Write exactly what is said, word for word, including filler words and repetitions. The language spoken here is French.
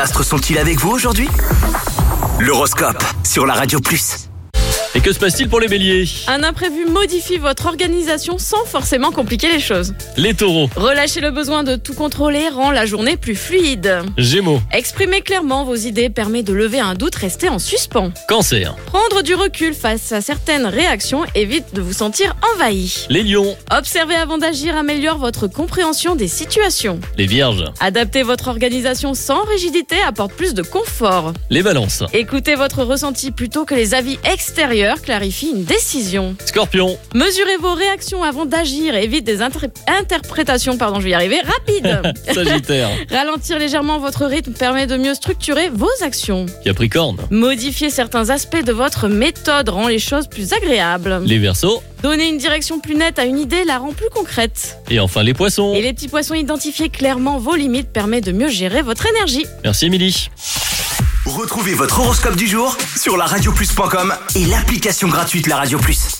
astres sont-ils avec vous aujourd'hui ? L'horoscope sur la Radio Plus. Et que se passe-t-il pour les béliers ? Un imprévu modifie votre organisation sans forcément compliquer les choses. Les taureaux. Relâcher le besoin de tout contrôler rend la journée plus fluide. Gémeaux. Exprimer clairement vos idées permet de lever un doute resté en suspens. Cancer. Prendre du recul face à certaines réactions évite de vous sentir envahi. Les lions. Observer avant d'agir améliore votre compréhension des situations. Les vierges. Adapter votre organisation sans rigidité apporte plus de confort. Les balances. Écoutez votre ressenti plutôt que les avis extérieurs clarifie une décision. Scorpion. Mesurez vos réactions avant d'agir et évite des inter- interprétations, pardon, je vais y arriver, rapides. Sagittaire. Ralentir légèrement votre rythme permet de mieux structurer vos actions. Capricorne. Modifier certains aspects de votre méthode rend les choses plus agréables. Les Verseaux. Donner une direction plus nette à une idée la rend plus concrète. Et enfin les poissons. Et les petits poissons, identifier clairement vos limites permet de mieux gérer votre énergie. Merci Émilie. Retrouvez votre horoscope du jour sur la radio plus point com et l'application gratuite La Radio Plus.